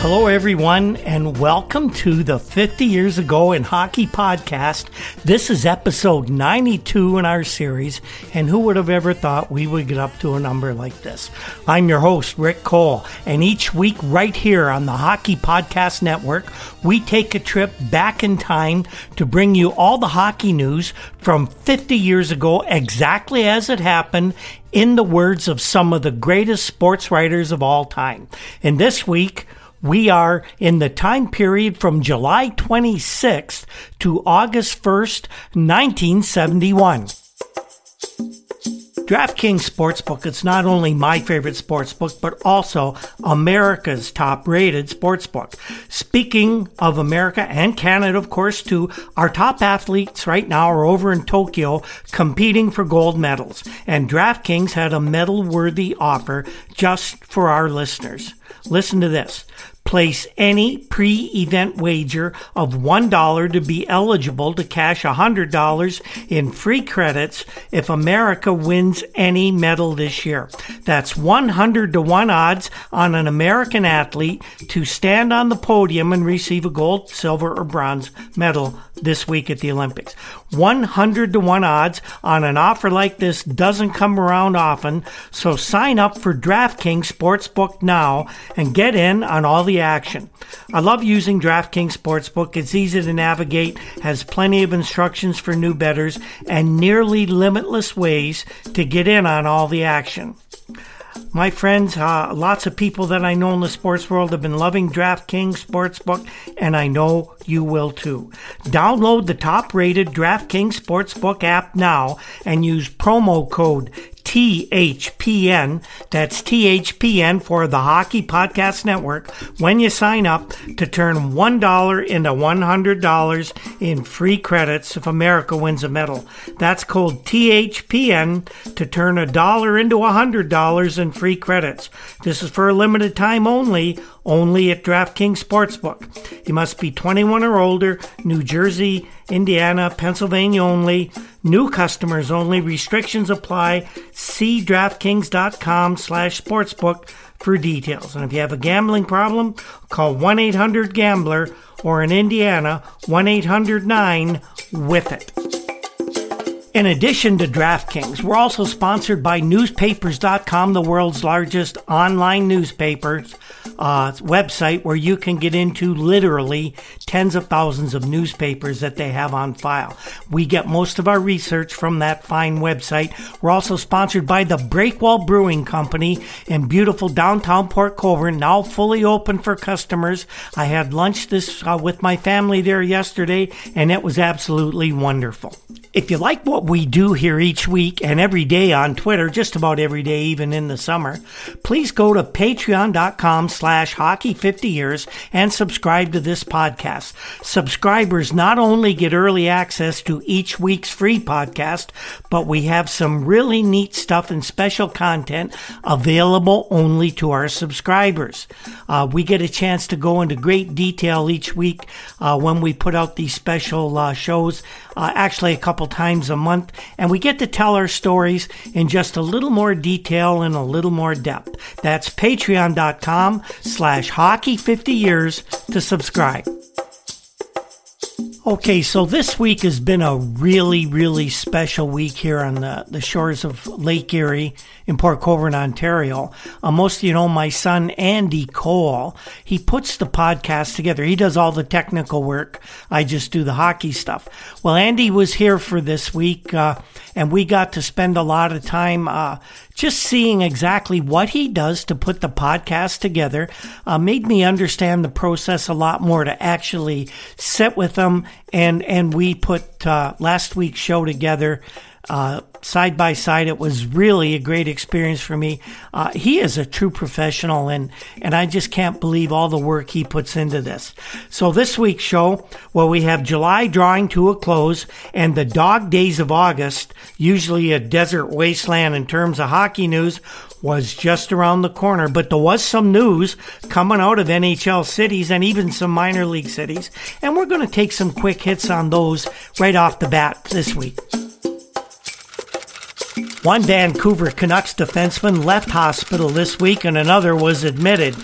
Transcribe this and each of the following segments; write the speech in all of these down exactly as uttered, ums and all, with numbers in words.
Hello, everyone, and welcome to the fifty Years Ago in Hockey podcast. This is episode ninety-two in our series, and who would have ever thought we would get up to a number like this? I'm your host, Rick Cole, and each week right here on the Hockey Podcast Network, we take a trip back in time to bring you all the hockey news from fifty years ago, exactly as it happened, in the words of some of the greatest sports writers of all time. And this week, we are in the time period from July twenty-sixth to August first, nineteen seventy-one. DraftKings Sportsbook is not only my favorite sportsbook, but also America's top-rated sportsbook. Speaking of America and Canada, of course, too, our top athletes right now are over in Tokyo competing for gold medals. And DraftKings had a medal-worthy offer just for our listeners. Listen to this. Place any pre-event wager of one dollar to be eligible to cash one hundred dollars in free credits if America wins any medal this year. That's one hundred to one odds on an American athlete to stand on the podium and receive a gold, silver, or bronze medal this week at the Olympics. one hundred to one odds on an offer like this doesn't come around often, so sign up for DraftKings Sportsbook now and get in on all the action. I love using DraftKings Sportsbook. It's easy to navigate, has plenty of instructions for new bettors, and nearly limitless ways to get in on all the action. My friends, uh, lots of people that I know in the sports world have been loving DraftKings Sportsbook, and I know you will too. Download the top-rated DraftKings Sportsbook app now and use promo code T H P N, that's T H P N for the Hockey Podcast Network, when you sign up to turn one dollar into one hundred dollars in free credits if America wins a medal. That's code T H P N to turn a dollar into one hundred dollars in free credits. This is for a limited time only, only at DraftKings Sportsbook. You must be twenty-one or older, New Jersey, Indiana, Pennsylvania only. New customers only. Restrictions apply. See DraftKings.com slash sportsbook for details. And if you have a gambling problem, call one eight hundred gambler or in Indiana, one eight hundred nine with it. In addition to DraftKings, we're also sponsored by newspapers dot com, the world's largest online newspapers uh, website where you can get into literally tens of thousands of newspapers that they have on file. We get most of our research from that fine website. We're also sponsored by the Breakwall Brewing Company in beautiful downtown Port Colborne, now fully open for customers. I had lunch this uh, with my family there yesterday, and it was absolutely wonderful. If you like what we do here each week and every day on Twitter, just about every day, even in the summer, please go to patreon.com slash hockey 50 years and subscribe to this podcast. Subscribers not only get early access to each week's free podcast, but we have some really neat stuff and special content available only to our subscribers. Uh, we get a chance to go into great detail each week uh, when we put out these special uh, shows, uh, actually a couple times a month, and we get to tell our stories in just a little more detail and a little more depth. That's patreon.com slash hockey 50 years to subscribe. Okay, so this week has been a really, really special week here on the, the shores of Lake Erie in Port Colborne, Ontario. Uh, most of you know my son, Andy Cole. He puts the podcast together. He does all the technical work. I just do the hockey stuff. Well, Andy was here for this week, uh, and we got to spend a lot of time uh, just seeing exactly what he does to put the podcast together. Uh, made me understand the process a lot more, to actually sit with him. And and we put uh, last week's show together uh, side by side. It was really a great experience for me. Uh, he is a true professional, and, and I just can't believe all the work he puts into this. So this week's show, well, we have July drawing to a close, and the dog days of August, usually a desert wasteland in terms of hockey news, was just around the corner. But there was some news coming out of N H L cities and even some minor league cities, and we're going to take some quick hits on those right off the bat this week. One Vancouver Canucks defenseman left hospital this week and another was admitted.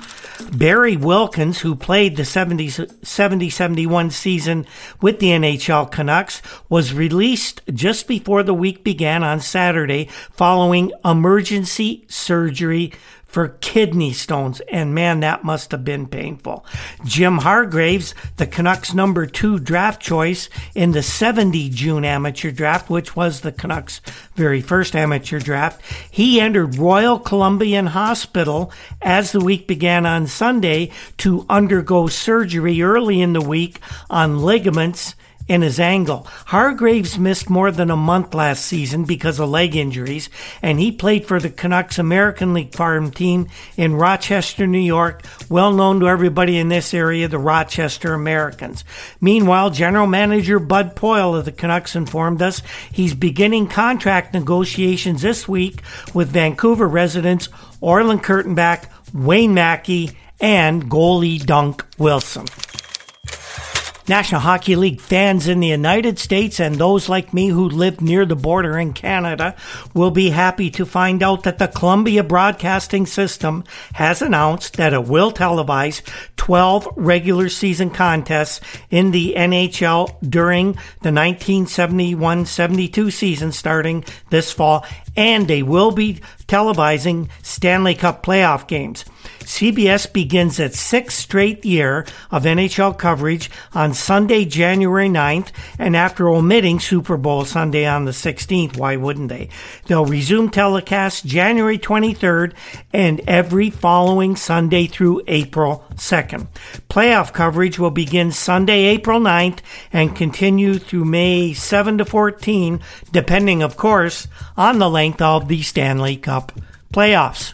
Barry Wilkins, who played the seventy seventy-one season with the N H L Canucks, was released just before the week began on Saturday following emergency surgery for kidney stones, and man, that must have been painful. Jim Hargraves, the Canucks' number two draft choice in the seventy June amateur draft, which was the Canucks' very first amateur draft, he entered Royal Columbian Hospital as the week began on Sunday to undergo surgery early in the week on ligaments in his ankle. Hargraves missed more than a month last season because of leg injuries, and he played for the Canucks American League farm team in Rochester, New York, well known to everybody in this area, the Rochester Americans. Meanwhile, General Manager Bud Poile of the Canucks informed us he's beginning contract negotiations this week with Vancouver residents Orland Kurtenbach, Wayne Mackey, and goalie Dunk Wilson. National Hockey League fans in the United States and those like me who live near the border in Canada will be happy to find out that the Columbia Broadcasting System has announced that it will televise twelve regular season contests in the N H L during the nineteen seventy-one seventy-two season starting this fall, and they will be televising Stanley Cup playoff games. C B S begins its sixth straight year of N H L coverage on Sunday, January ninth, and after omitting Super Bowl Sunday on the sixteenth, why wouldn't they? They'll resume telecasts January twenty-third and every following Sunday through April second. Playoff coverage will begin Sunday, April ninth, and continue through May seventh to fourteenth, depending, of course, on the length of the Stanley Cup playoffs.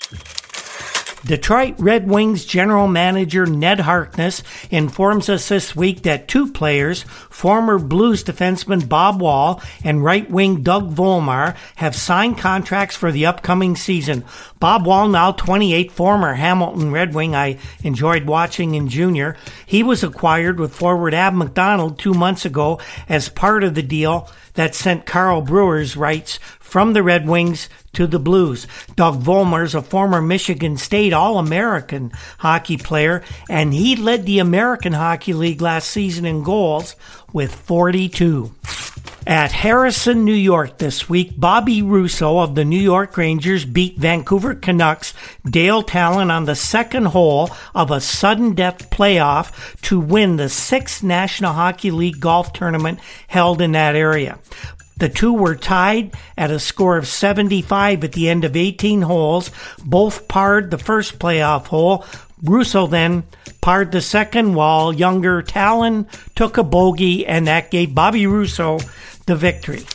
Detroit Red Wings general manager Ned Harkness informs us this week that two players, former Blues defenseman Bob Wall and right wing Doug Volmar, have signed contracts for the upcoming season. Bob Wall, now twenty-eight, former Hamilton Red Wing I enjoyed watching in junior. He was acquired with forward Ab McDonald two months ago as part of the deal that sent Carl Brewer's rights from the Red Wings to the Blues. Doug Volmar is a former Michigan State All-American hockey player, and he led the American Hockey League last season in goals with forty-two. At Harrison, New York this week, Bobby Russo of the New York Rangers beat Vancouver Canucks Dale Talon on the second hole of a sudden death playoff to win the sixth National Hockey League golf tournament held in that area. The two were tied at a score of seventy-five at the end of eighteen holes. Both parred the first playoff hole. Russo then parred the second, while younger Talon took a bogey, and that gave Bobby Russo the victory.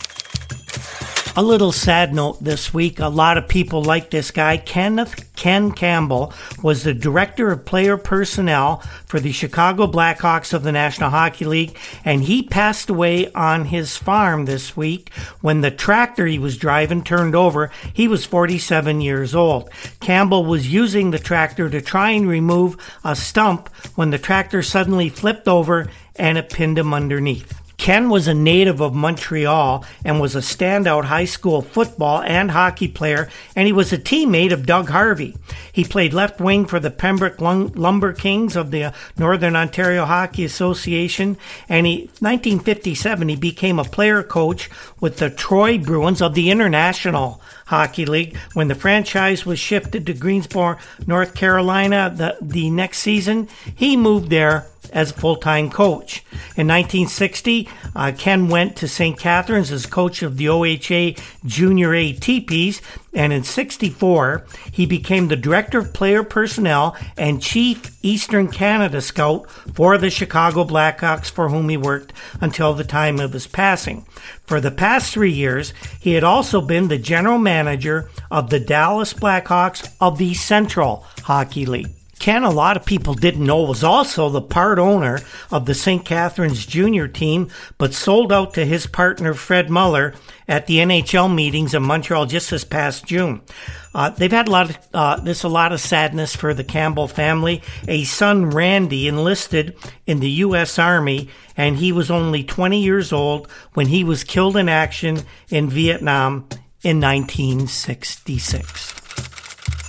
A little sad note this week. A lot of people like this guy. Kenneth Ken Campbell was the director of player personnel for the Chicago Blackhawks of the National Hockey League, and he passed away on his farm this week when the tractor he was driving turned over. He was forty-seven years old. Campbell was using the tractor to try and remove a stump when the tractor suddenly flipped over and it pinned him underneath. Ken was a native of Montreal and was a standout high school football and hockey player, and he was a teammate of Doug Harvey. He played left wing for the Pembroke Lumber Kings of the Northern Ontario Hockey Association, and in nineteen fifty-seven he became a player coach with the Troy Bruins of the International Hockey League. When the franchise was shifted to Greensboro, North Carolina the, the next season, he moved there as a full-time coach. In nineteen sixty, uh, Ken went to Saint Catharines as coach of the O H A Junior A Teepees, and in sixty-four, he became the director of player personnel and chief Eastern Canada scout for the Chicago Blackhawks, for whom he worked until the time of his passing. For the past three years, he had also been the general manager of the Dallas Blackhawks of the Central Hockey League. Ken, a lot of people didn't know, was also the part owner of the Saint Catharines junior team, but sold out to his partner Fred Muller at the N H L meetings in Montreal just this past June. Uh, they've had a lot of, uh, there's a lot of sadness for the Campbell family. A son, Randy, enlisted in the U S Army, and he was only twenty years old when he was killed in action in Vietnam in nineteen sixty-six.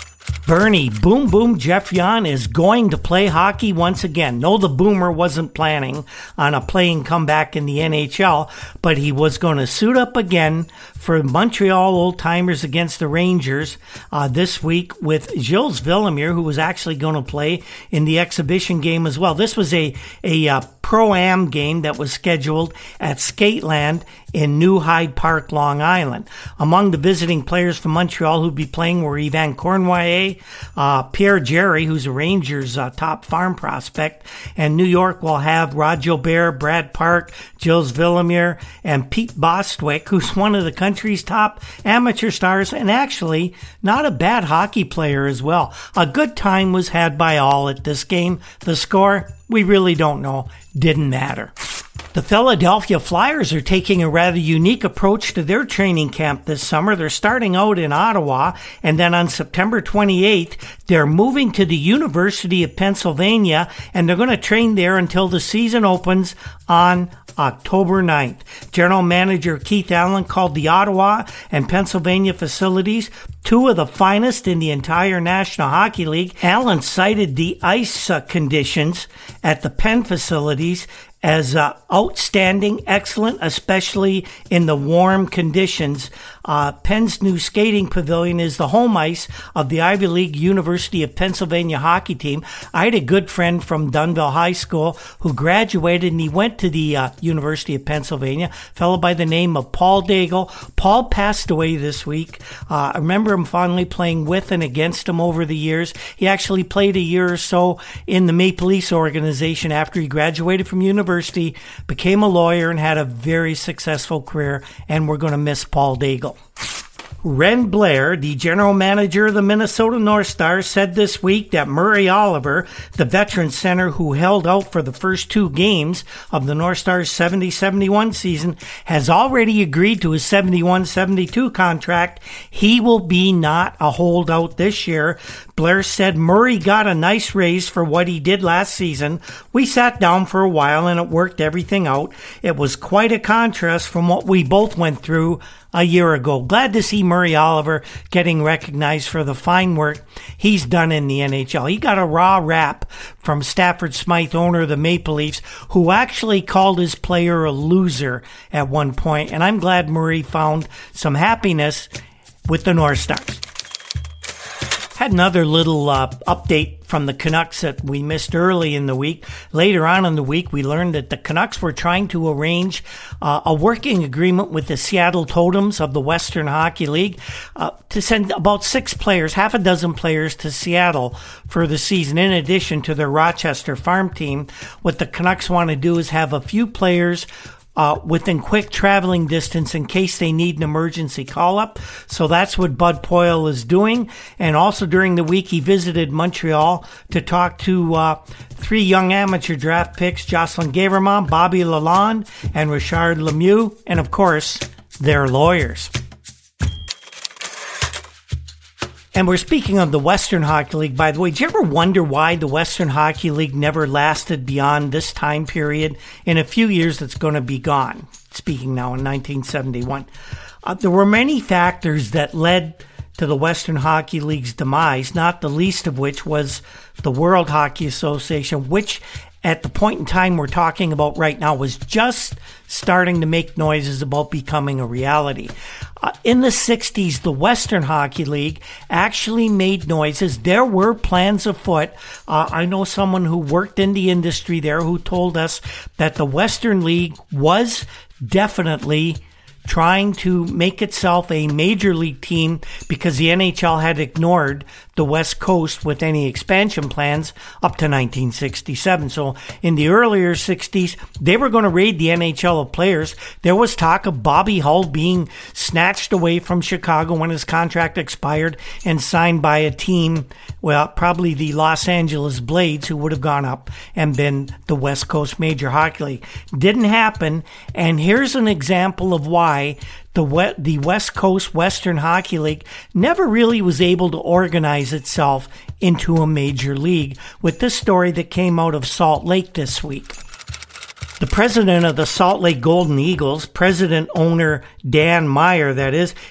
Bernie Boom Boom Geoffrion is going to play hockey once again. No, the Boomer wasn't planning on a playing comeback in the N H L, but he was going to suit up again for Montreal Old Timers against the Rangers uh, this week with Gilles Villemure, who was actually going to play in the exhibition game as well. This was a, a uh, Pro-Am game that was scheduled at Skateland in New Hyde Park, Long Island. Among the visiting players from Montreal who'd be playing were Yvan Cournoyer, uh, Pierre Jarry, who's a Rangers uh, top farm prospect, and New York will have Rod Gilbert, Brad Park, Gilles Villemure, and Pete Bostwick, who's one of the country's top amateur stars and actually not a bad hockey player as well. A good time was had by all at this game. The score, we really don't know. Didn't matter. The Philadelphia Flyers are taking a rather unique approach to their training camp this summer. They're starting out in Ottawa, and then on September twenty-eighth, they're moving to the University of Pennsylvania, and they're going to train there until the season opens on October ninth. General Manager Keith Allen called the Ottawa and Pennsylvania facilities two of the finest in the entire National Hockey League. Allen cited the ice uh, conditions at the Penn facilities as uh, outstanding, excellent, especially in the warm conditions. Uh, Penn's new skating pavilion is the home ice of the Ivy League University of Pennsylvania hockey team. I had a good friend from Dunville High School who graduated, and he went to the uh, University of Pennsylvania, a fellow by the name of Paul Daigle. Paul passed away this week. Uh, I remember him fondly playing with and against him over the years. He actually played a year or so in the Maple Leafs organization after he graduated from university, became a lawyer, and had a very successful career, and we're going to miss Paul Daigle. Ren Blair, the general manager of the Minnesota North Stars, said this week that Murray Oliver, the veteran center who held out for the first two games of the North Stars seventy seventy-one season, has already agreed to his seventy-one seventy-two contract. He will be not a holdout this year. Blair said Murray got a nice raise for what he did last season. We sat down for a while and it worked everything out. It was quite a contrast from what we both went through a year ago. Glad to see Murray Oliver getting recognized for the fine work he's done in the N H L. He got a raw rap from Stafford Smythe, owner of the Maple Leafs, who actually called his player a loser at one point, and I'm glad Murray found some happiness with the North Stars. Had another little uh, update from the Canucks that we missed early in the week. Later on in the week, we learned that the Canucks were trying to arrange uh, a working agreement with the Seattle Totems of the Western Hockey League uh, to send about six players, half a dozen players, to Seattle for the season, in addition to their Rochester farm team. What the Canucks want to do is have a few players Uh, within quick traveling distance in case they need an emergency call-up. So that's what Bud Poile is doing. And also during the week, he visited Montreal to talk to uh, three young amateur draft picks, Jocelyn Gavermont, Bobby Lalonde, and Richard Lemieux, and of course, their lawyers. And we're speaking of the Western Hockey League, by the way. Did you ever wonder why the Western Hockey League never lasted beyond this time period? In a few years, it's going to be gone. Speaking now in nineteen seventy-one. Uh, there were many factors that led to the Western Hockey League's demise, not the least of which was the World Hockey Association, which at the point in time we're talking about right now was just starting to make noises about becoming a reality. Uh, in the sixties, the Western Hockey League actually made noises. There were plans afoot. Uh, I know someone who worked in the industry there who told us that the Western League was definitely trying to make itself a major league team because the N H L had ignored the West Coast with any expansion plans up to nineteen sixty-seven. So in the earlier sixties, they were going to raid the N H L of players. There was talk of Bobby Hull being snatched away from Chicago when his contract expired and signed by a team, well, probably the Los Angeles Blades, who would have gone up and been the West Coast Major Hockey League. Didn't happen, and here's an example of why the the West Coast Western Hockey League never really was able to organize itself into a major league, with this story that came out of Salt Lake this week. The president of the Salt Lake Golden Eagles, president owner Dan Meyer, that is, he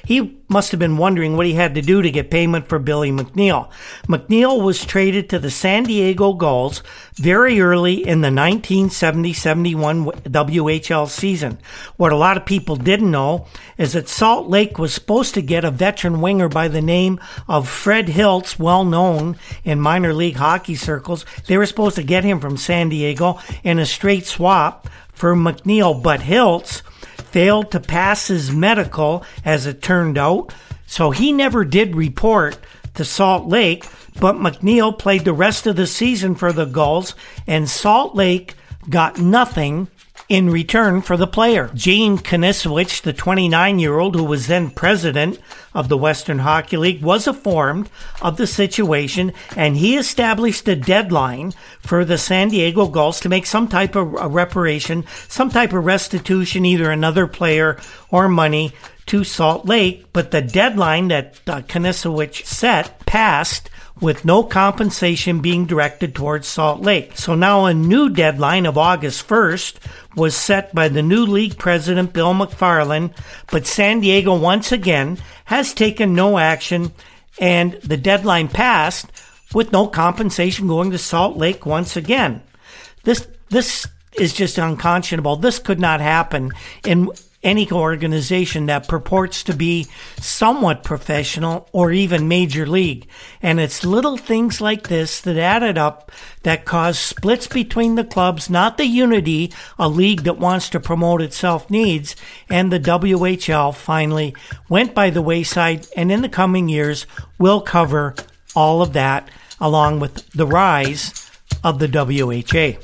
must have been wondering what he had to do to get payment for Billy McNeil. McNeil was traded to the San Diego Gulls very early in the nineteen seventy seventy-one W H L season. What a lot of people didn't know is that Salt Lake was supposed to get a veteran winger by the name of Fred Hiltz, well known in minor league hockey circles. They were supposed to get him from San Diego in a straight swap for McNeil, but Hiltz failed to pass his medical, as it turned out, so he never did report to Salt Lake, but McNeil played the rest of the season for the Gulls, and Salt Lake got nothing in return for the player. Gene Konisewicz, the twenty-nine-year-old who was then president of the Western Hockey League, was informed of the situation, and he established a deadline for the San Diego Gulls to make some type of a reparation, some type of restitution, either another player or money to Salt Lake. But the deadline that uh, Konisewicz set passed with no compensation being directed towards Salt Lake. So now a new deadline of August first was set by the new league president, Bill McFarland, but San Diego once again has taken no action, and the deadline passed with no compensation going to Salt Lake once again. This this is just unconscionable. This could not happen in any organization that purports to be somewhat professional or even major league. And it's little things like this that added up that cause splits between the clubs, not the unity a league that wants to promote itself needs. And the W H L finally went by the wayside, and in the coming years we'll cover all of that along with the rise of the W H A.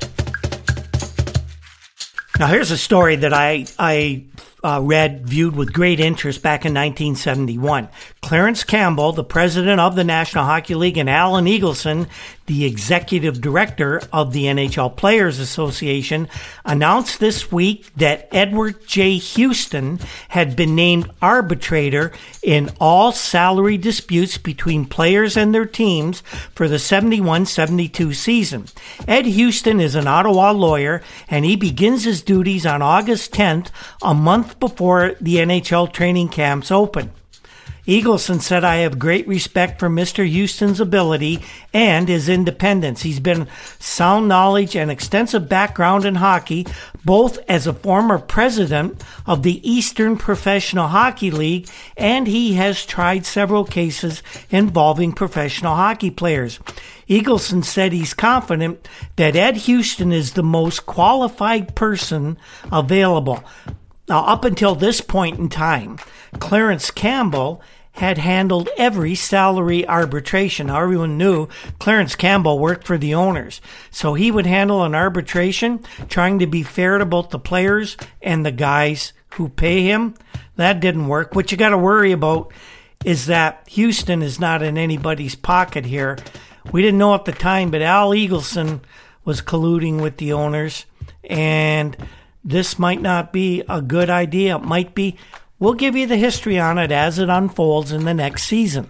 Now here's a story that I I uh, read, viewed with great interest back in nineteen seventy-one. Clarence Campbell, the president of the National Hockey League, and Alan Eagleson, the executive director of the N H L Players Association, announced this week that Edward J. Houston had been named arbitrator in all salary disputes between players and their teams for the seventy-one seventy-two season. Ed Houston is an Ottawa lawyer, and he begins his duties on August tenth, a month before the N H L training camps open. Eagleson said, "I have great respect for Mister Houston's ability and his independence. He's been sound knowledge and extensive background in hockey, both as a former president of the Eastern Professional Hockey League, and he has tried several cases involving professional hockey players." Eagleson said he's confident that Ed Houston is the most qualified person available. Now, up until this point in time, Clarence Campbell had handled every salary arbitration. Now, everyone knew Clarence Campbell worked for the owners, so he would handle an arbitration trying to be fair to both the players and the guys who pay him. That didn't work. What you got to worry about is that Houston is not in anybody's pocket here. We didn't know at the time, but Al Eagleson was colluding with the owners, and this might not be a good idea. It might be. We'll give you the history on it as it unfolds in the next season.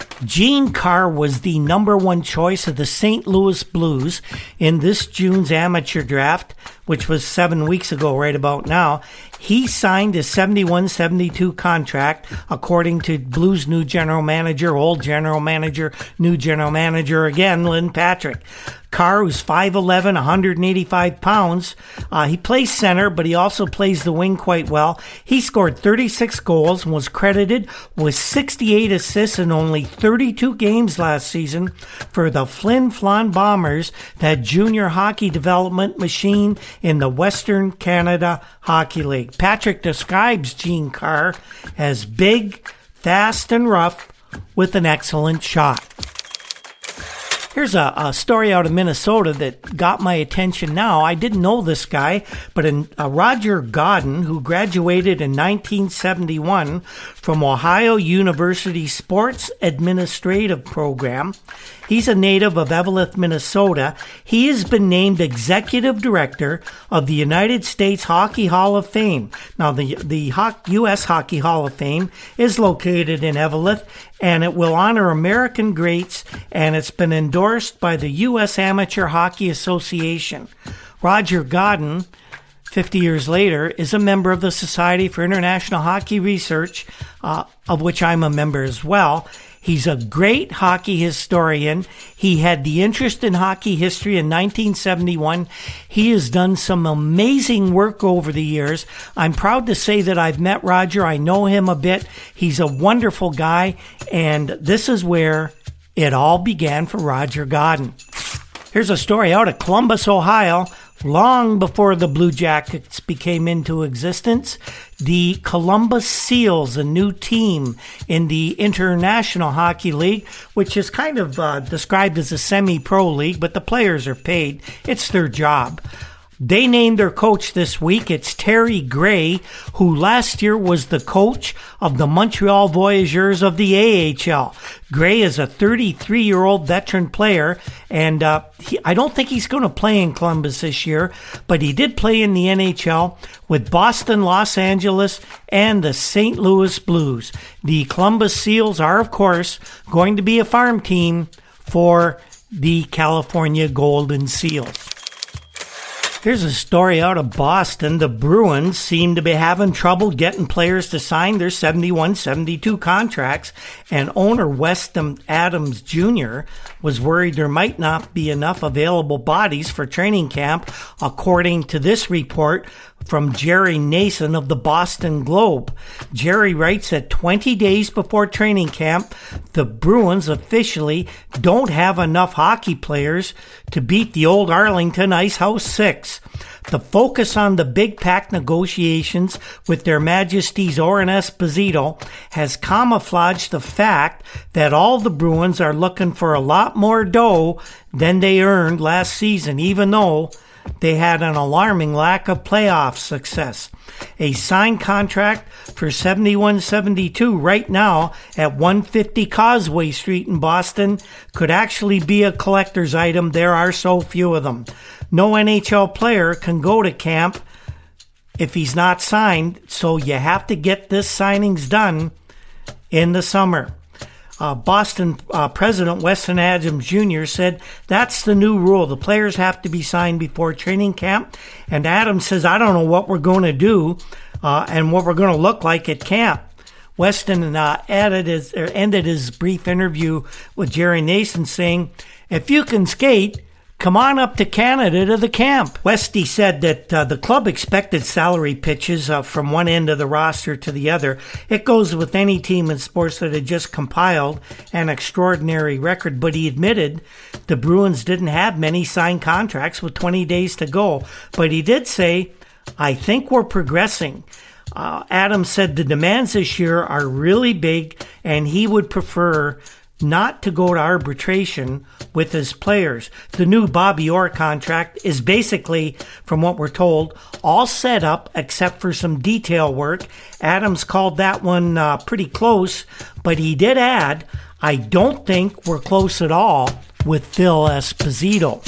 Gene Carr was the number one choice of the Saint Louis Blues in this June's amateur draft, which was seven weeks ago right about now. He signed a seventy-one seventy-two contract, according to Blues new general manager, old general manager, new general manager again, Lynn Patrick. Carr, who's five eleven, one hundred eighty-five pounds, uh, he plays center, but he also plays the wing quite well. He scored thirty-six goals and was credited with sixty-eight assists in only thirty-two games last season for the Flin Flon Bombers, that junior hockey development machine in the Western Canada Hockey League. Patrick describes Gene Carr as big, fast, and rough with an excellent shot. Here's a, a story out of Minnesota that got my attention now. I didn't know this guy, but in, uh, Roger Godden, who graduated in nineteen seventy-one from Ohio University Sports Administrative Program. He's a native of Eveleth, Minnesota. He has been named Executive Director of the United States Hockey Hall of Fame. Now, the, the U S Hockey Hall of Fame is located in Eveleth, and it will honor American greats, and it's been endorsed by the U S Amateur Hockey Association. Roger Godden fifty years later, is a member of the Society for International Hockey Research, uh, of which I'm a member as well. He's a great hockey historian. He had the interest in hockey history in nineteen seventy-one. He has done some amazing work over the years. I'm proud to say that I've met Roger. I know him a bit. He's a wonderful guy, and this is where it all began for Roger Godden. Here's a story out of Columbus, Ohio. Long before the Blue Jackets became into existence, the Columbus Seals, a new team in the International Hockey League, which is kind of uh, described as a semi-pro league, but the players are paid. It's their job. They named their coach this week. It's Terry Gray, who last year was the coach of the Montreal Voyageurs of the A H L. Gray is a thirty-three-year-old veteran player, and uh, he, I don't think he's going to play in Columbus this year, but he did play in the N H L with Boston, Los Angeles, and the Saint Louis Blues. The Columbus Seals are, of course, going to be a farm team for the California Golden Seals. Here's a story out of Boston. The Bruins seem to be having trouble getting players to sign their seventy-one seventy-two contracts, and owner Weston Adams Junior was worried there might not be enough available bodies for training camp, according to this report from Jerry Nason of the Boston Globe. Jerry writes that twenty days before training camp, the Bruins officially don't have enough hockey players to beat the old Arlington Ice House Six. The focus on the big pack negotiations with their Majesties Oren Esposito has camouflaged the fact that all the Bruins are looking for a lot more dough than they earned last season, even though they had an alarming lack of playoff success. A signed contract for seventy-one seventy-two right now at one fifty Causeway Street in Boston could actually be a collector's item. There are so few of them. No N H L player can go to camp if he's not signed, so you have to get this signings done in the summer. Uh, Boston uh, President Weston Adams Junior said that's the new rule. The players have to be signed before training camp. And Adams says, I don't know what we're going to do uh, and what we're going to look like at camp. Weston uh, added his, or ended his brief interview with Jerry Nason saying, if you can skate, come on up to Canada to the camp. Westy said that uh, the club expected salary pitches uh, from one end of the roster to the other. It goes with any team in sports that had just compiled an extraordinary record, but he admitted the Bruins didn't have many signed contracts with twenty days to go. But he did say, I think we're progressing. Uh, Adams said the demands this year are really big, and he would prefer not to go to arbitration with his players. The new Bobby Orr contract is basically, from what we're told, all set up except for some detail work. Adams called that one uh, pretty close, but he did add, I don't think we're close at all with Phil Esposito.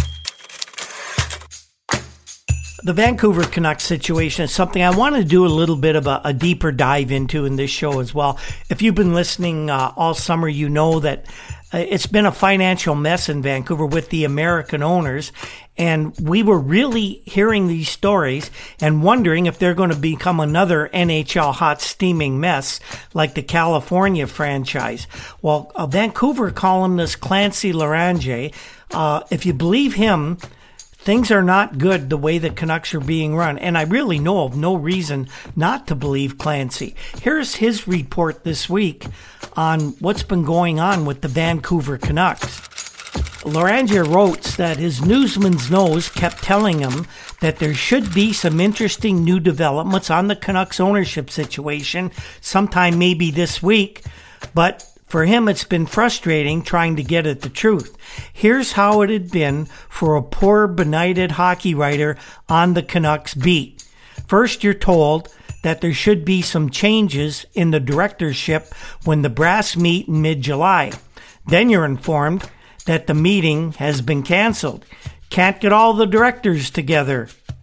The Vancouver Canucks situation is something I want to do a little bit of a, a deeper dive into in this show as well. If you've been listening uh, all summer, you know that uh, it's been a financial mess in Vancouver with the American owners. And we were really hearing these stories and wondering if they're going to become another N H L hot steaming mess like the California franchise. Well, a Vancouver columnist Clancy Larange, uh, if you believe him, things are not good the way the Canucks are being run, and I really know of no reason not to believe Clancy. Here's his report this week on what's been going on with the Vancouver Canucks. Larange wrote that his newsman's nose kept telling him that there should be some interesting new developments on the Canucks ownership situation sometime maybe this week, but for him, it's been frustrating trying to get at the truth. Here's how it had been for a poor, benighted hockey writer on the Canucks beat. First, you're told that there should be some changes in the directorship when the brass meet in mid-July. Then you're informed that the meeting has been canceled. Can't get all the directors together.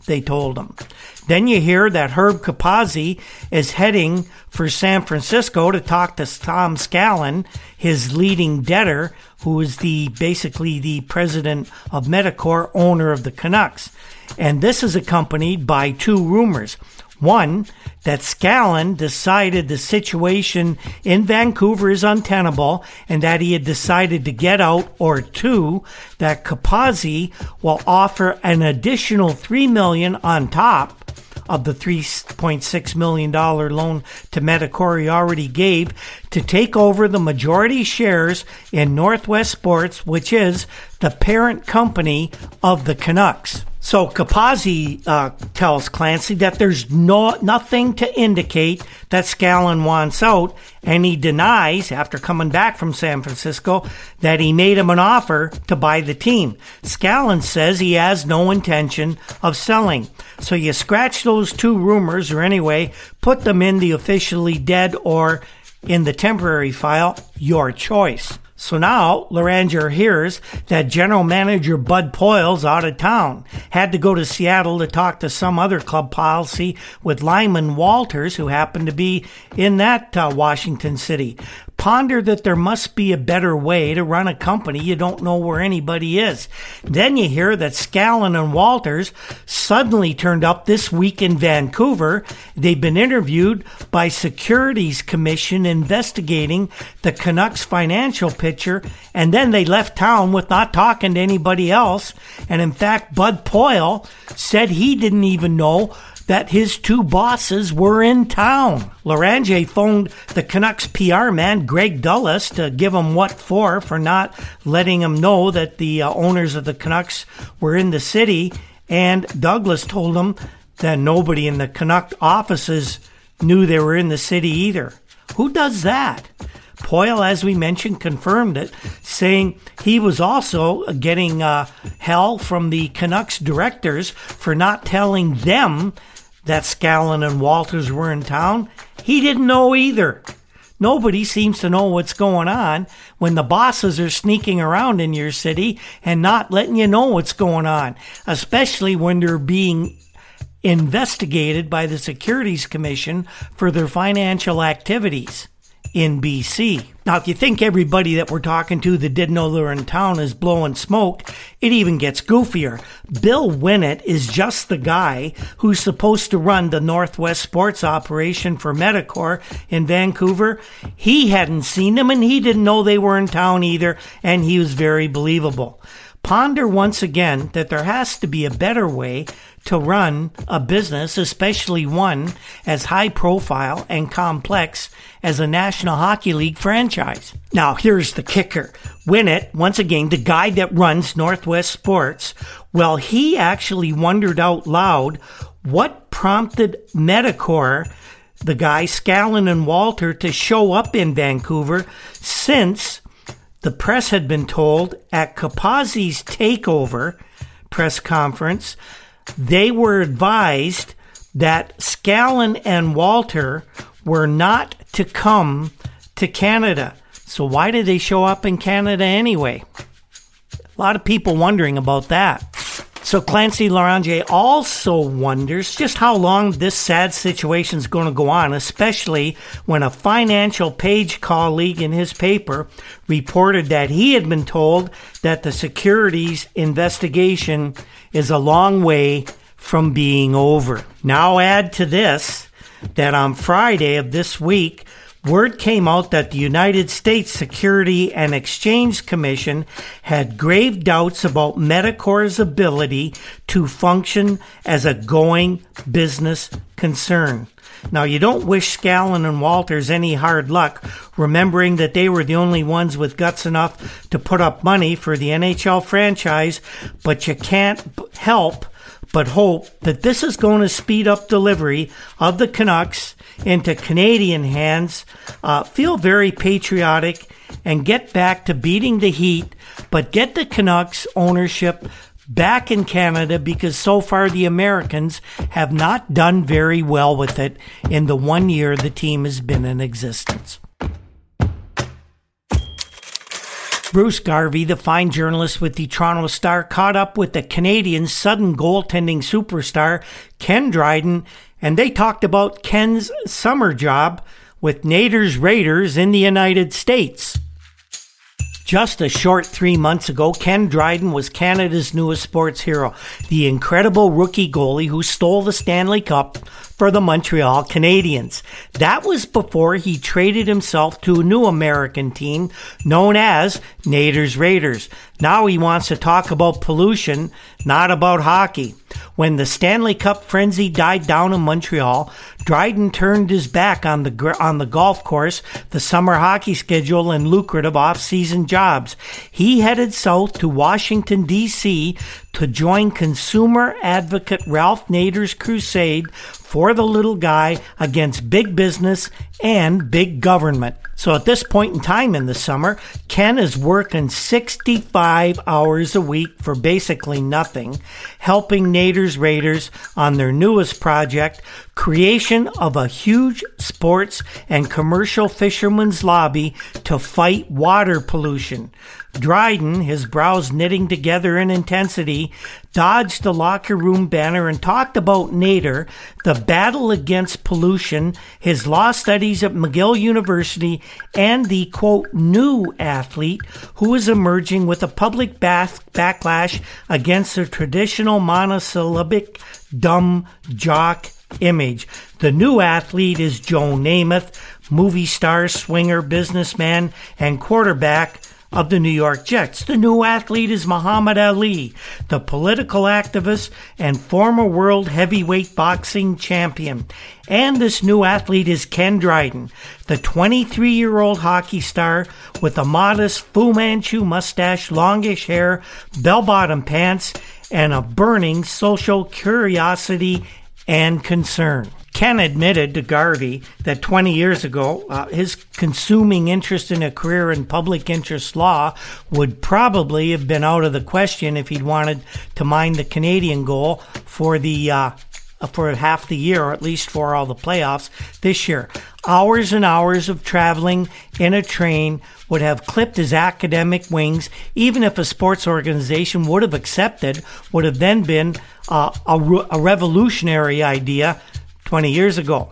they told him. Then you hear that Herb Capozzi is heading for San Francisco to talk to Tom Scallon, his leading debtor, who is the basically the president of Medicor, owner of the Canucks. And this is accompanied by two rumors. One, that Scallon decided the situation in Vancouver is untenable and that he had decided to get out, or two, that Capozzi will offer an additional three million dollars on top of the three point six million dollars loan to Medicor he already gave to take over the majority shares in Northwest Sports, which is the parent company of the Canucks. So Capozzi uh, tells Clancy that there's no nothing to indicate that Scallon wants out, and he denies, after coming back from San Francisco, that he made him an offer to buy the team. Scallon says he has no intention of selling. So you scratch those two rumors, or anyway, put them in the officially dead or in the temporary file, your choice. So now, Laranger hears that General Manager Bud Poile's out of town. Had to go to Seattle to talk to some other club policy with Lyman Walters, who happened to be in that uh, Washington City. Ponder that there must be a better way to run a company you don't know where anybody is. Then you hear that Scallon and Walters suddenly turned up this week in Vancouver. They've been interviewed by Securities Commission investigating the Canucks financial picture, and then they left town with not talking to anybody else. And in fact, Bud Poile said he didn't even know that his two bosses were in town. Laranger phoned the Canucks P R man, Greg Dulles, to give him what for, for not letting him know that the uh, owners of the Canucks were in the city. And Douglas told him that nobody in the Canuck offices knew they were in the city either. Who does that? Poile, as we mentioned, confirmed it, saying he was also getting uh, hell from the Canucks directors for not telling them that Scallon and Walters were in town. He didn't know either. Nobody seems to know what's going on when the bosses are sneaking around in your city and not letting you know what's going on, especially when they're being investigated by the Securities Commission for their financial activities in B C. Now, if you think everybody that we're talking to that didn't know they were in town is blowing smoke, it even gets goofier. Bill Winnett is just the guy who's supposed to run the Northwest Sports operation for Medicor in Vancouver. He hadn't seen them, and he didn't know they were in town either, and he was very believable. Ponder once again that there has to be a better way to run a business, especially one as high profile and complex as a National Hockey League franchise. Now, here's the kicker. Winnett, once again, the guy that runs Northwest Sports, well, he actually wondered out loud what prompted Medicor, the guy Scallon and Walter, to show up in Vancouver, since the press had been told at Capozzi's takeover press conference, they were advised that Scallon and Walter were not to come to Canada. So why did they show up in Canada anyway? A lot of people wondering about that. So Clancy Laranger also wonders just how long this sad situation is going to go on, especially when a Financial Page colleague in his paper reported that he had been told that the securities investigation is a long way from being over. Now add to this that on Friday of this week, word came out that the United States Security and Exchange Commission had grave doubts about Medicor's ability to function as a going business concern. Now, you don't wish Scallon and Walters any hard luck, remembering that they were the only ones with guts enough to put up money for the N H L franchise, but you can't help but hope that this is going to speed up delivery of the Canucks into Canadian hands, uh, feel very patriotic, and get back to beating the Heat, but get the Canucks ownership back in Canada, because so far the Americans have not done very well with it in the one year the team has been in existence. Bruce Garvey, the fine journalist with the Toronto Star, caught up with the Canadian sudden goaltending superstar Ken Dryden, and they talked about Ken's summer job with Nader's Raiders in the United States. Just a short three months ago, Ken Dryden was Canada's newest sports hero, the incredible rookie goalie who stole the Stanley Cup for the Montreal Canadiens. That was before he traded himself to a new American team known as Nader's Raiders. Now he wants to talk about pollution, not about hockey. When the Stanley Cup frenzy died down in Montreal, Dryden turned his back on the on the golf course, the summer hockey schedule, and lucrative off-season jobs. He headed south to Washington, D C to join consumer advocate Ralph Nader's crusade for the little guy against big business and big government. So at this point in time in the summer, Ken is working sixty-five hours a week for basically nothing, helping Nader's Raiders on their newest project, creation of a huge sports and commercial fisherman's lobby to fight water pollution. Dryden, his brows knitting together in intensity, dodged the locker room banner and talked about Nader, the battle against pollution, his law studies at McGill University, and the, quote, new athlete who is emerging with a public bath- backlash against the traditional monosyllabic dumb jock image. The new athlete is Joe Namath, movie star, swinger, businessman, and quarterback of the New York Jets. The new athlete is Muhammad Ali, the political activist and former world heavyweight boxing champion. And this new athlete is Ken Dryden, the twenty-three-year-old hockey star with a modest Fu Manchu mustache, longish hair, bell-bottom pants, and a burning social curiosity and concern. Ken admitted to Garvey that twenty years ago, uh, his consuming interest in a career in public interest law would probably have been out of the question if he'd wanted to mind the Canadian goal for the uh, for half the year, or at least for all the playoffs this year. Hours and hours of traveling in a train would have clipped his academic wings, even if a sports organization would have accepted, would have then been uh, a, a revolutionary idea twenty years ago.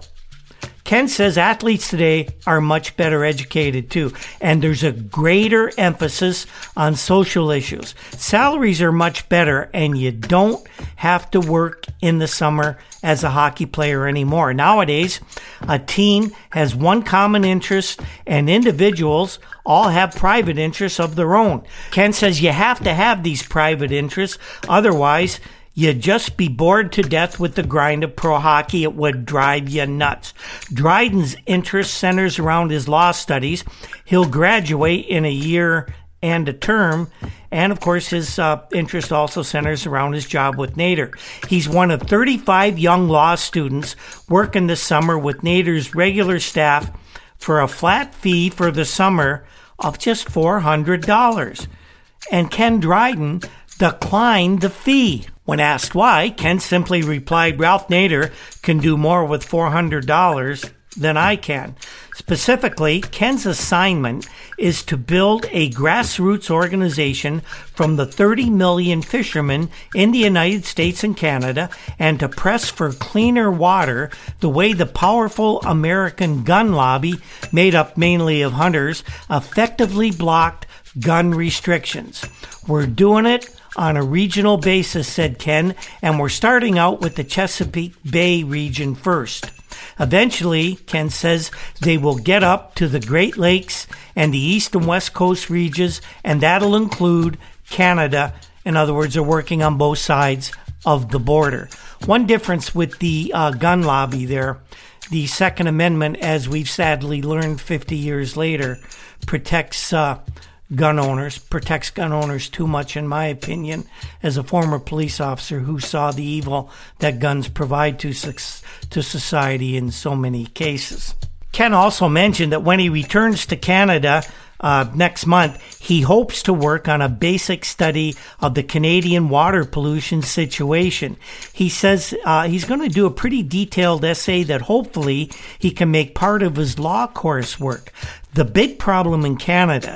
Ken says athletes today are much better educated too, and there's a greater emphasis on social issues. Salaries are much better, and you don't have to work in the summer as a hockey player anymore. Nowadays, a team has one common interest, and individuals all have private interests of their own. Ken says you have to have these private interests, otherwise you'd just be bored to death with the grind of pro hockey. It would drive you nuts. Dryden's interest centers around his law studies. He'll graduate in a year and a term. And, of course, his uh, interest also centers around his job with Nader. He's one of thirty-five young law students working this summer with Nader's regular staff for a flat fee for the summer of just four hundred dollars. And Ken Dryden declined the fee. When asked why, Ken simply replied, "Ralph Nader can do more with four hundred dollars than I can." Specifically, Ken's assignment is to build a grassroots organization from the thirty million fishermen in the United States and Canada, and to press for cleaner water the way the powerful American gun lobby, made up mainly of hunters, effectively blocked gun restrictions. "We're doing it on a regional basis," said Ken, "and we're starting out with the Chesapeake Bay region first. Eventually," Ken says, "they will get up to the Great Lakes and the East and West Coast regions, and that'll include Canada." In other words, they're working on both sides of the border. One difference with the uh, gun lobby there, the Second Amendment, as we've sadly learned fifty years later, protects uh, gun owners, protects gun owners too much, in my opinion, as a former police officer who saw the evil that guns provide to, to society in so many cases. Ken also mentioned that when he returns to Canada uh, next month, he hopes to work on a basic study of the Canadian water pollution situation. He says uh, he's going to do a pretty detailed essay that hopefully he can make part of his law coursework. The big problem in Canada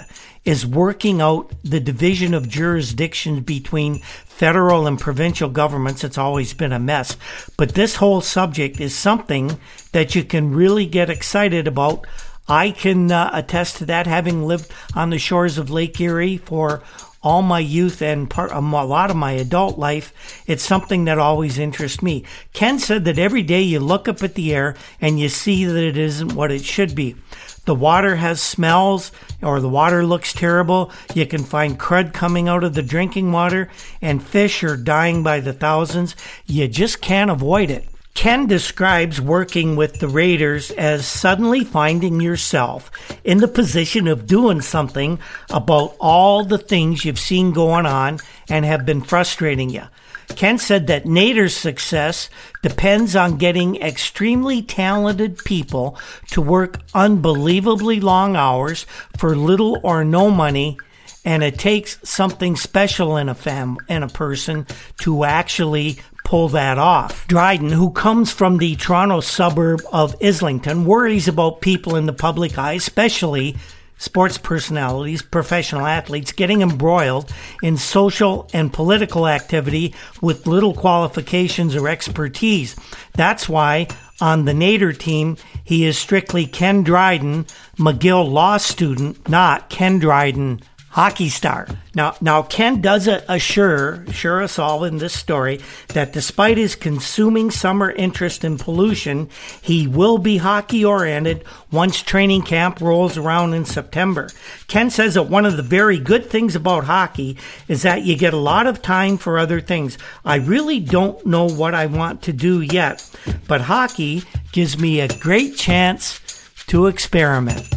is working out the division of jurisdiction between federal and provincial governments. It's always been a mess. But this whole subject is something that you can really get excited about. I can uh, attest to that, having lived on the shores of Lake Erie for all my youth and part, a lot of my adult life. It's something that always interests me. Ken said that every day you look up at the air and you see that it isn't what it should be. The water has smells, or the water looks terrible. You can find crud coming out of the drinking water, and fish are dying by the thousands. You just can't avoid it. Ken describes working with the Raiders as suddenly finding yourself in the position of doing something about all the things you've seen going on and have been frustrating you. Ken said that Nader's success depends on getting extremely talented people to work unbelievably long hours for little or no money, and it takes something special in a fam in a person to actually pull that off. Dryden, who comes from the Toronto suburb of Islington, worries about people in the public eye, especially sports personalities, professional athletes, getting embroiled in social and political activity with little qualifications or expertise. That's why on the Nader team, he is strictly Ken Dryden, McGill law student, not Ken Dryden, hockey star. Now, now Ken does assure, assure us all in this story that despite his consuming summer interest in pollution, he will be hockey-oriented once training camp rolls around in September. Ken says that one of the very good things about hockey is that you get a lot of time for other things. I really don't know what I want to do yet, but hockey gives me a great chance to experiment.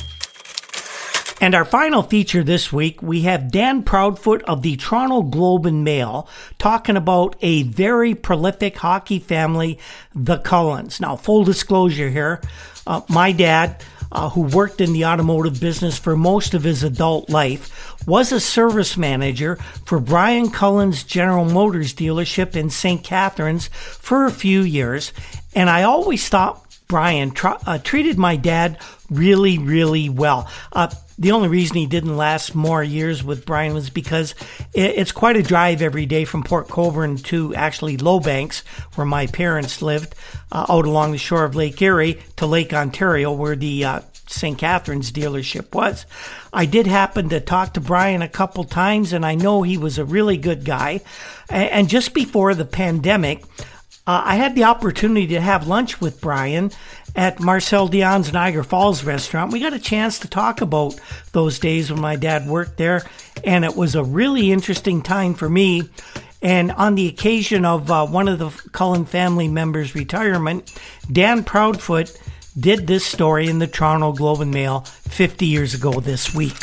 And our final feature this week, we have Dan Proudfoot of the Toronto Globe and Mail talking about a very prolific hockey family, the Cullens. Now, full disclosure here, uh, my dad, uh, who worked in the automotive business for most of his adult life, was a service manager for Brian Cullen's General Motors dealership in Saint Catharines for a few years. And I always thought Brian tr- uh, treated my dad really, really well. Uh, the only reason he didn't last more years with Brian was because it, it's quite a drive every day from Port Colborne to actually Lowbanks, where my parents lived, uh, out along the shore of Lake Erie, to Lake Ontario, where the uh, Saint Catharines dealership was. I did happen to talk to Brian a couple times, and I know he was a really good guy. And, and just before the pandemic, Uh, I had the opportunity to have lunch with Brian at Marcel Dion's Niagara Falls restaurant. We got a chance to talk about those days when my dad worked there, and it was a really interesting time for me. And on the occasion of uh, one of the Cullen family members' retirement, Dan Proudfoot did this story in the Toronto Globe and Mail fifty years ago this week.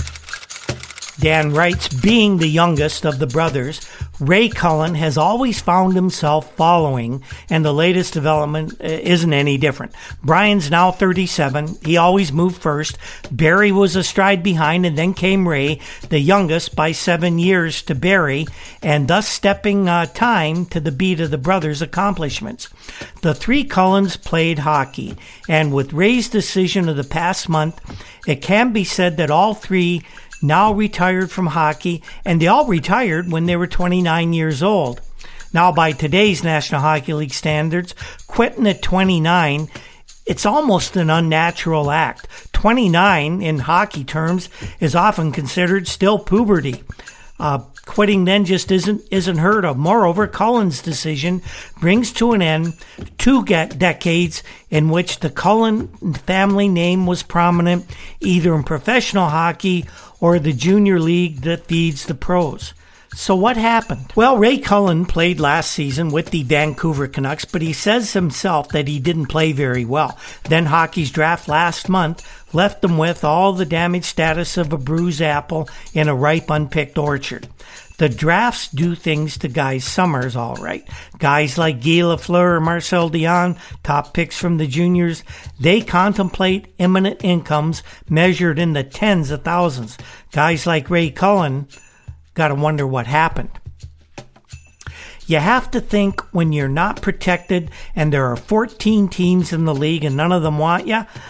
Dan writes, being the youngest of the brothers, Ray Cullen has always found himself following, and the latest development isn't any different. Brian's now thirty-seven. He always moved first. Barry was a stride behind, and then came Ray, the youngest by seven years to Barry, and thus stepping uh, time to the beat of the brothers' accomplishments. The three Cullens played hockey, and with Ray's decision of the past month, it can be said that all three now retired from hockey, and they all retired when they were twenty-nine years old. Now, by today's National Hockey League standards, quitting at twenty-nine, it's almost an unnatural act. twenty-nine, in hockey terms, is often considered still puberty. Uh, quitting then just isn't isn't heard of. Moreover, Cullen's decision brings to an end two get decades in which the Cullen family name was prominent, either in professional hockey or the junior league that feeds the pros. So what happened? Well, Ray Cullen played last season with the Vancouver Canucks, but he says himself that he didn't play very well. Then hockey's draft last month left him with all the damaged status of a bruised apple in a ripe, unpicked orchard. The drafts do things to guys' summers, all right. Guys like Guy Lafleur or Marcel Dion, top picks from the juniors, they contemplate imminent incomes measured in the tens of thousands. Guys like Ray Cullen gotta wonder what happened. You have to think when you're not protected and there are fourteen teams in the league and none of them want you.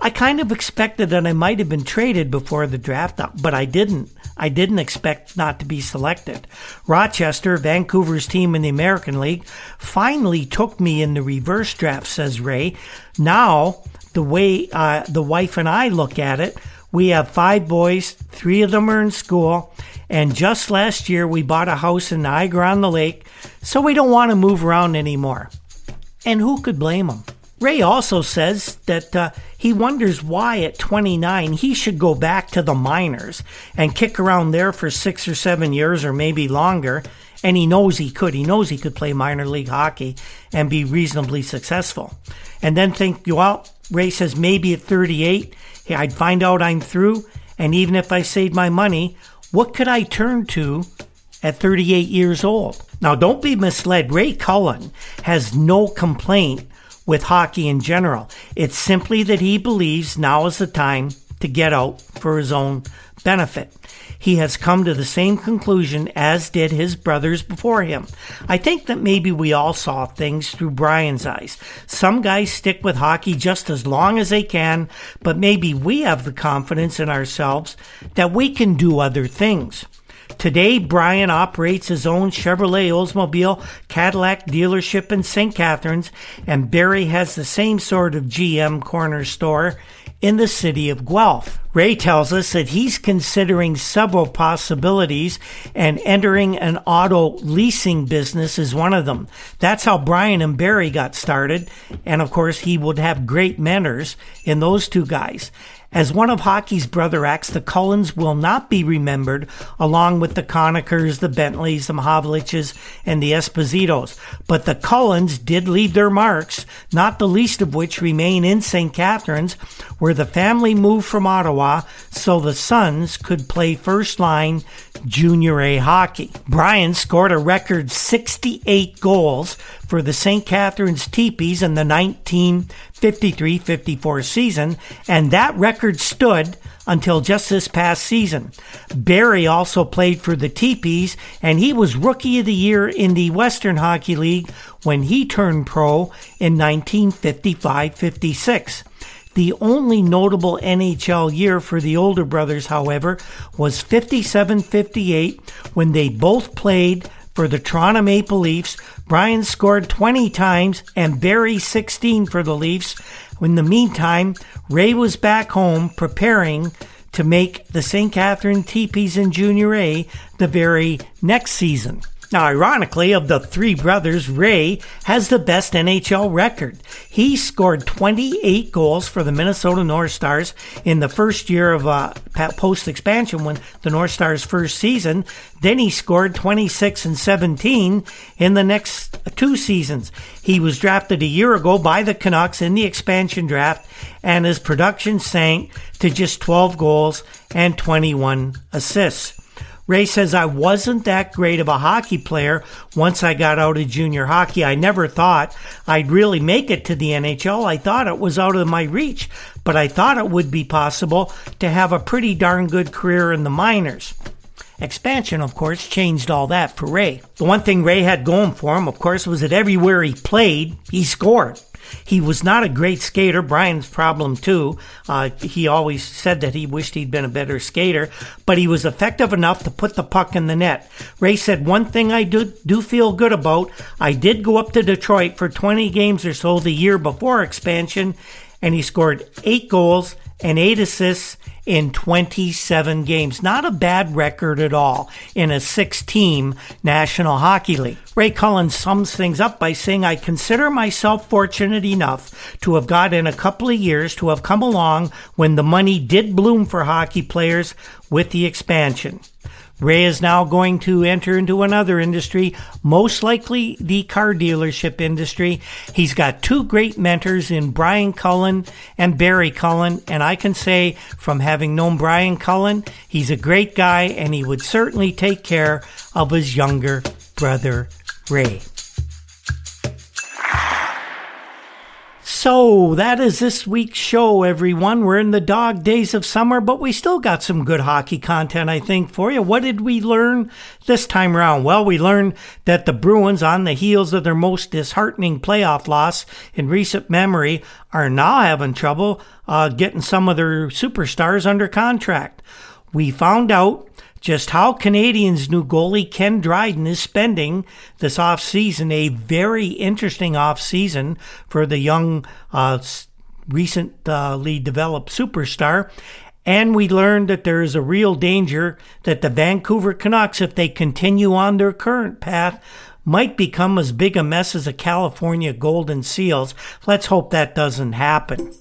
I kind of expected that I might have been traded before the draft, but I didn't. I didn't expect not to be selected. Rochester, Vancouver's team in the American League, finally took me in the reverse draft, says Ray. Now, the way uh, the wife and I look at it, we have five boys, three of them are in school, and just last year we bought a house in Niagara-on-the-Lake, so we don't want to move around anymore. And who could blame them? Ray also says that uh, he wonders why at twenty-nine he should go back to the minors and kick around there for six or seven years or maybe longer. And he knows he could. He knows he could play minor league hockey and be reasonably successful. And then think, well, Ray says maybe at thirty-eight, hey, I'd find out I'm through. And even if I saved my money, what could I turn to at thirty-eight years old? Now, don't be misled. Ray Cullen has no complaint with hockey in general. It's simply that he believes now is the time to get out for his own benefit. He has come to the same conclusion as did his brothers before him. I think that maybe we all saw things through Brian's eyes. Some guys stick with hockey just as long as they can, but maybe we have the confidence in ourselves that we can do other things. Today, Brian operates his own Chevrolet Oldsmobile Cadillac dealership in Saint Catharines, and Barry has the same sort of G M corner store in the city of Guelph. Ray tells us that he's considering several possibilities, and entering an auto leasing business is one of them. That's how Brian and Barry got started, and of course he would have great mentors in those two guys. As one of hockey's brother acts, the Cullens will not be remembered along with the Conakers, the Bentleys, the Mahavliches, and the Espositos. But the Cullens did leave their marks, not the least of which remain in Saint Catharines, where the family moved from Ottawa so the sons could play first-line Junior A hockey. Brian scored a record sixty-eight goals for the Saint Catharines Teepees in the nineteen fifty-three fifty-four season, and that record stood until just this past season. Barry also played for the Teepees, and he was Rookie of the Year in the Western Hockey League when he turned pro in nineteen fifty-five fifty-six. The only notable N H L year for the older brothers, however, was fifty-seven fifty-eight when they both played for the Toronto Maple Leafs. Brian scored twenty times and Barry sixteen for the Leafs. In the meantime, Ray was back home preparing to make the Saint Catharines Teepees in Junior A the very next season. Now, ironically, of the three brothers, Ray has the best N H L record. He scored twenty-eight goals for the Minnesota North Stars in the first year of uh, post-expansion, when the North Stars' first season. Then he scored twenty-six and seventeen in the next two seasons. He was drafted a year ago by the Canucks in the expansion draft, and his production sank to just twelve goals and twenty-one assists. Ray says, I wasn't that great of a hockey player once I got out of junior hockey. I never thought I'd really make it to the N H L. I thought it was out of my reach, but I thought it would be possible to have a pretty darn good career in the minors. Expansion, of course, changed all that for Ray. The one thing Ray had going for him, of course, was that everywhere he played, he scored. He was not a great skater. Brian's problem, too. Uh, he always said that he wished he'd been a better skater, but he was effective enough to put the puck in the net. Ray said, one thing I do, do feel good about, I did go up to Detroit for twenty games or so the year before expansion, and he scored eight goals and eight assists in twenty-seven games. Not a bad record at all in a six-team National Hockey League. Ray Cullen sums things up by saying, I consider myself fortunate enough to have got in a couple of years to have come along when the money did bloom for hockey players with the expansion. Ray is now going to enter into another industry, most likely the car dealership industry. He's got two great mentors in Brian Cullen and Barry Cullen, and I can say from having known Brian Cullen, he's a great guy, and he would certainly take care of his younger brother, Ray. So that is this week's show, everyone. We're in the dog days of summer, but we still got some good hockey content, I think, for you. What did we learn this time around? Well, we learned that the Bruins, on the heels of their most disheartening playoff loss in recent memory, are now having trouble uh, getting some of their superstars under contract. We found out just how Canadians' new goalie Ken Dryden is spending this offseason, a very interesting offseason for the young, uh, recently developed superstar. And we learned that there is a real danger that the Vancouver Canucks, if they continue on their current path, might become as big a mess as the California Golden Seals. Let's hope that doesn't happen.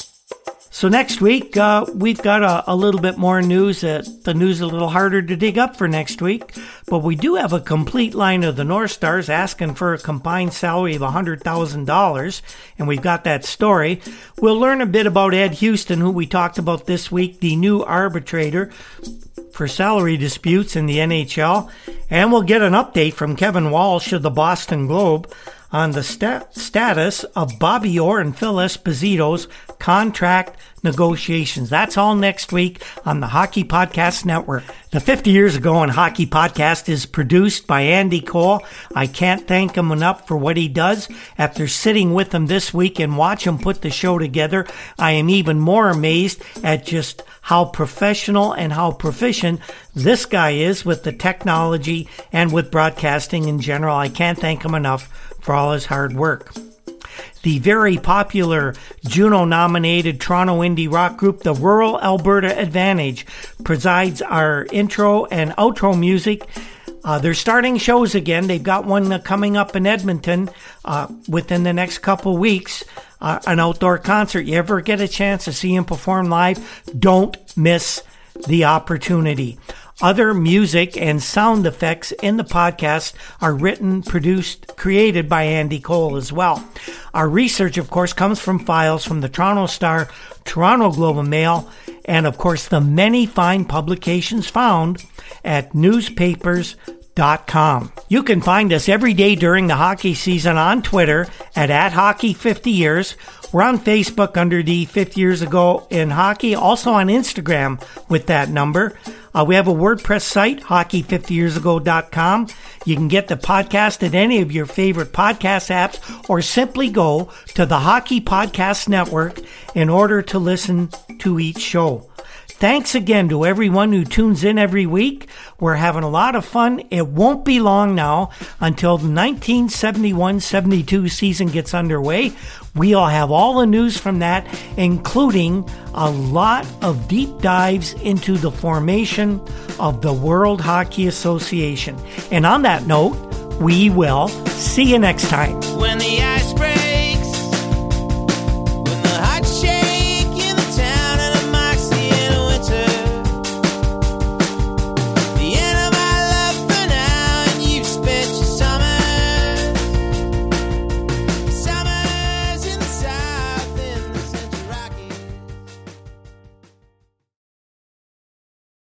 So next week, uh, we've got a, a little bit more news. Uh, the news is a little harder to dig up for next week, but we do have a complete line of the North Stars asking for a combined salary of one hundred thousand dollars, and we've got that story. We'll learn a bit about Ed Houston, who we talked about this week, the new arbitrator for salary disputes in the N H L, and we'll get an update from Kevin Walsh of the Boston Globe on the stat- status of Bobby Orr and Phil Esposito's contract negotiations. That's all next week on the Hockey Podcast Network. The fifty Years Ago in Hockey Podcast is produced by Andy Cole. I can't thank him enough for what he does. After sitting with him this week and watch him put the show together, I am even more amazed at just how professional and how proficient this guy is with the technology and with broadcasting in general. I can't thank him enough for all his hard work. The very popular Juno-nominated Toronto indie rock group, the Rural Alberta Advantage, provides our intro and outro music. Uh, they're starting shows again. They've got one uh, coming up in Edmonton uh, within the next couple weeks, uh, an outdoor concert. You ever get a chance to see them perform live, don't miss the opportunity. Other music and sound effects in the podcast are written, produced, created by Andy Cole as well. Our research, of course, comes from files from the Toronto Star, Toronto Globe and Mail, and, of course, the many fine publications found at newspapers dot com. You can find us every day during the hockey season on Twitter at, at Hockey fifty years. We're on Facebook under the fifty Years Ago in Hockey, also on Instagram with that number. Uh, we have a WordPress site, hockey fifty years ago dot com. You can get the podcast at any of your favorite podcast apps, or simply go to the Hockey Podcast Network in order to listen to each show. Thanks again to everyone who tunes in every week. We're having a lot of fun. It won't be long now until the nineteen seventy-one seventy-two season gets underway. We'll have all the news from that, including a lot of deep dives into the formation of the World Hockey Association. And on that note, we will see you next time. When the